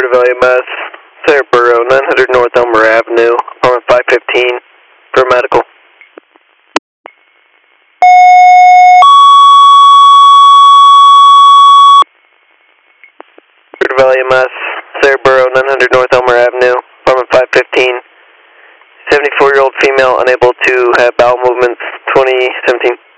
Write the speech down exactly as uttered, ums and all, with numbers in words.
Curtis Valley, Mass. Sarah Burrow, nine hundred North Elmer Avenue, apartment five fifteen, for medical. Curtis Valley, Mass. Sarah Burrow, nine hundred North Elmer Avenue, apartment five fifteen, seventy-four-year-old female unable to have bowel movements, twenty seventeen.